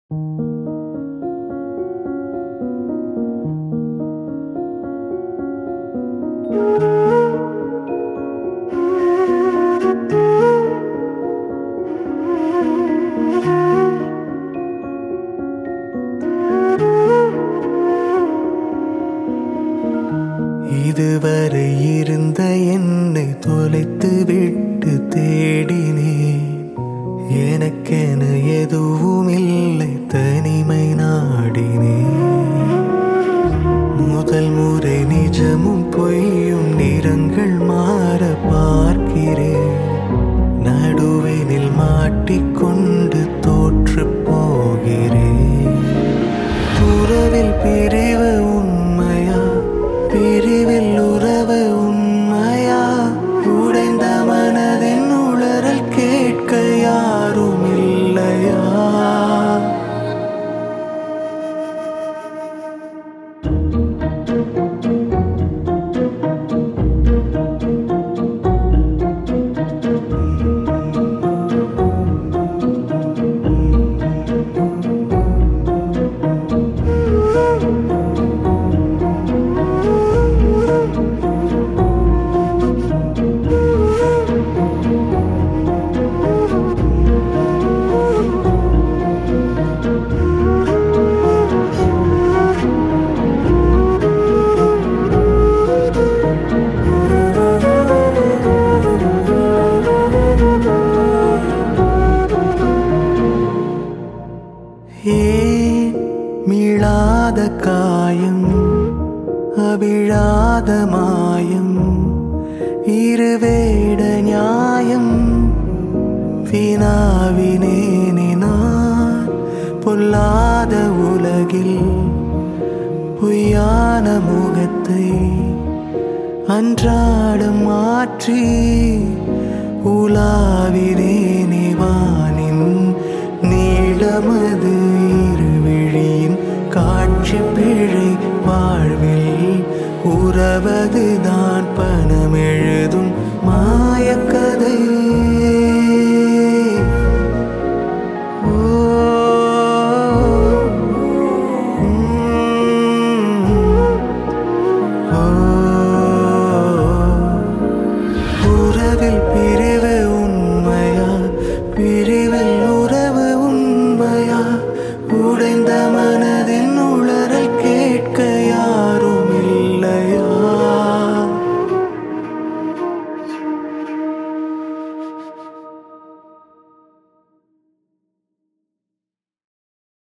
இதுவரை இருந்த என்னை தொலைத்து விட்டு தேடினேன். எனக்கென எதுவும் இல்லை, தனிமை நாடினேன். முதல் முறை நிஜமும் பொய்யும் நிறங்கள் மாற பார்க்கிறேன். நடுவினில் மாட்டிக்கொண்டு தோற்று போகிறேன். உறவில் பிரிவு உண்மையா, பிரிவில் உறவு உண்மையா? உடைந்த மனதின் உளறல் கேட்க யாரும் இல்லையா? ஏன் மீளாத காயம், அவிழாத மாயம், இருவேட நியாயம்? வினாவினேனே நான் பொல்லாத உலகில் பொய்யான முகத்தை அன்றாடம் மாற்றி உலாவினேனே வானின் நீளமது இருவிழியின் காட்சி பிழை வாழ்வில் உறவதுதான் பண